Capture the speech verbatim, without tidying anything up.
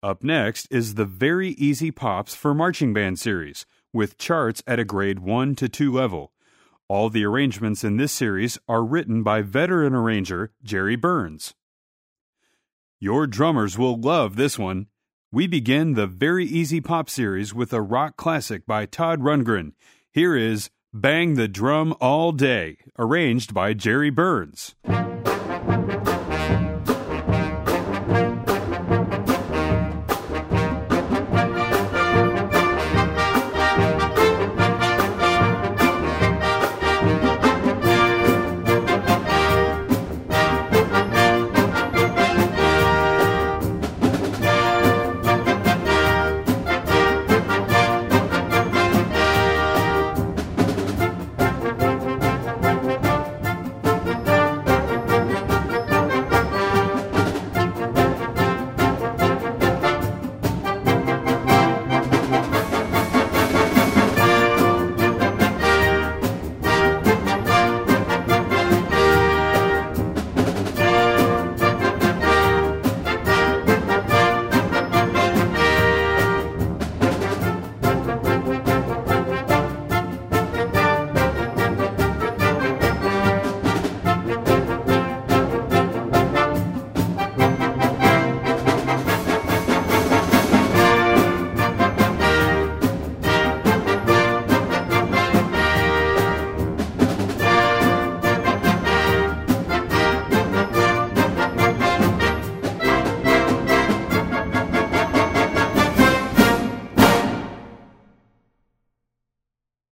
Up next is the Very Easy Pops for Marching Band series, with charts at a grade one to two level. All the arrangements in this series are written by veteran arranger Jerry Burns. Your drummers will love this one. We begin the Very Easy Pop series with a rock classic by Todd Rundgren. Here is Bang the Drum All Day, arranged by Jerry Burns.